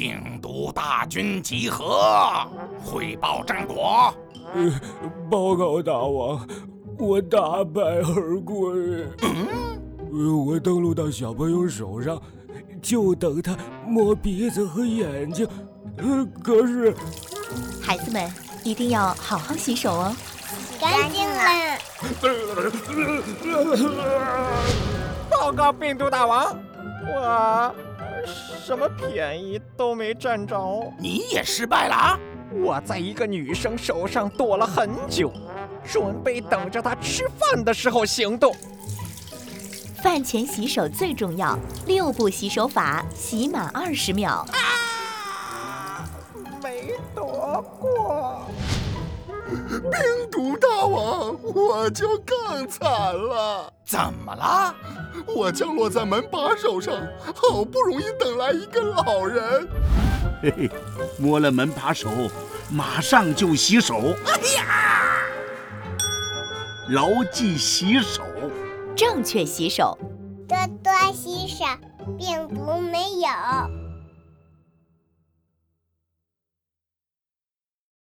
病毒大军集合，汇报战果。 报告大王，我大败而归。我登陆到小朋友手上，就等他摸鼻子和眼睛。可是， 孩子们一定要好好洗手哦。 干净了。 报告病毒大王，我什么便宜都没占着。 你也失败了啊！ 我在一个女生手上躲了很久，准备等着她吃饭的时候行动。 饭前洗手最重要，6步洗手法，洗满20秒。 没躲过。 病毒大王，我就更惨了。 怎么了？ 我降落在门把手上，好不容易等来一个老人。 嘿嘿，摸了门把手，马上就洗手。 哎呀！ 牢记洗手， 正确洗手。 多多洗手，病毒没有。